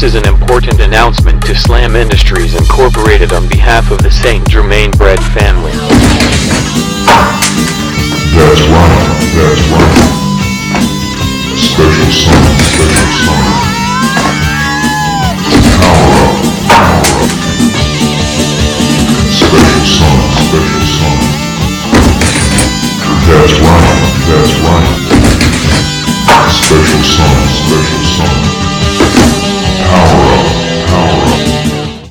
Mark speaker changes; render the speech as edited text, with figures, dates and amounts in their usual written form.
Speaker 1: This is an important announcement to Slam Industries Incorporated on behalf of the Saint Germain Bread family.
Speaker 2: That's right. Special song. Power up. Special song. That's right. Special song.